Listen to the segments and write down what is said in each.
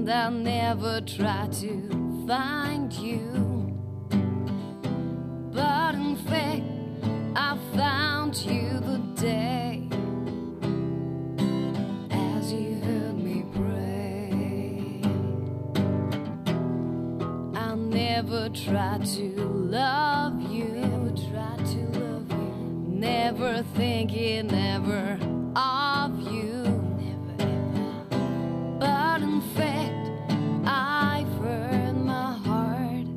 And I never try to find you, but in fact I found you the day as you heard me pray. I never try to love you, never thinking ever of you, but in fact I've heard my heart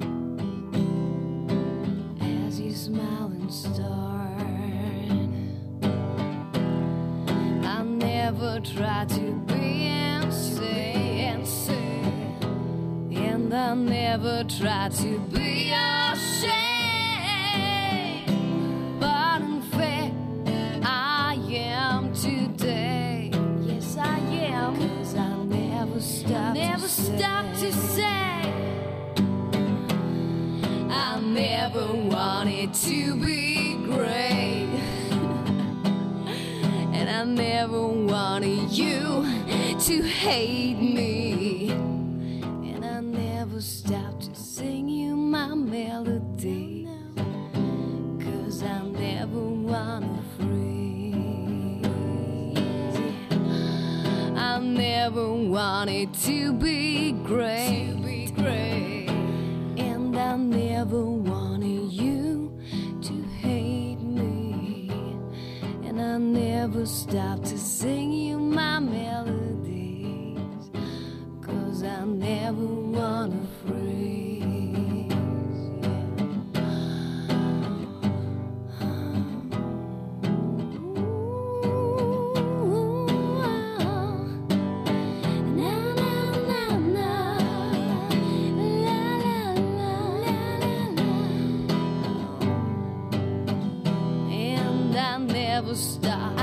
as you smile and start. I never try to be and say, and I never try to be ashamed. Today, yes I am, 'cause I never stop to say I never wanted to be great, and I never wanted you to hate me, and I never stopped to sing you my melody, 'cause I never wanna free. I never wanted to be great, and I never wanted you to hate me, and I never stopped to sing you my melodies, 'cause I never wanna freeze. Never stop